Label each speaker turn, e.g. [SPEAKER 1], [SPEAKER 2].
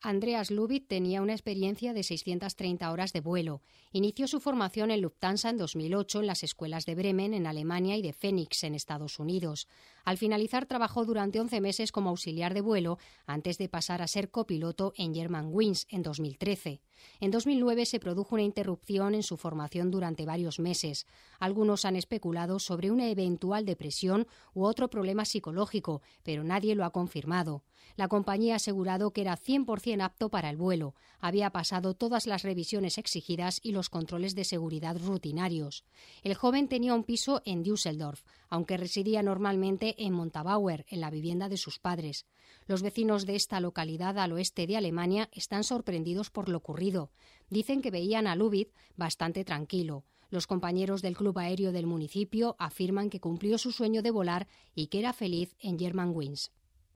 [SPEAKER 1] Andreas Lubitz tenía una experiencia de 630 horas de vuelo. Inició su formación en Lufthansa en 2008 en las escuelas de Bremen, en Alemania, y de Phoenix, en Estados Unidos. Al finalizar, trabajó durante 11 meses como auxiliar de vuelo antes de pasar a ser copiloto en Germanwings en 2013. En 2009 se produjo una interrupción en su formación durante varios meses. Algunos han especulado sobre una eventual depresión u otro problema psicológico, pero nadie lo ha confirmado. La compañía ha asegurado que era 100% apto para el vuelo. Había pasado todas las revisiones exigidas y los controles de seguridad rutinarios. El joven tenía un piso en Düsseldorf, aunque residía normalmente en Montabaur, en la vivienda de sus padres. Los vecinos de esta localidad al oeste de Alemania están sorprendidos por lo ocurrido. Dicen que veían a Lubitz bastante tranquilo. Los compañeros del club aéreo del municipio afirman que cumplió su sueño de volar y que era feliz en Germanwings.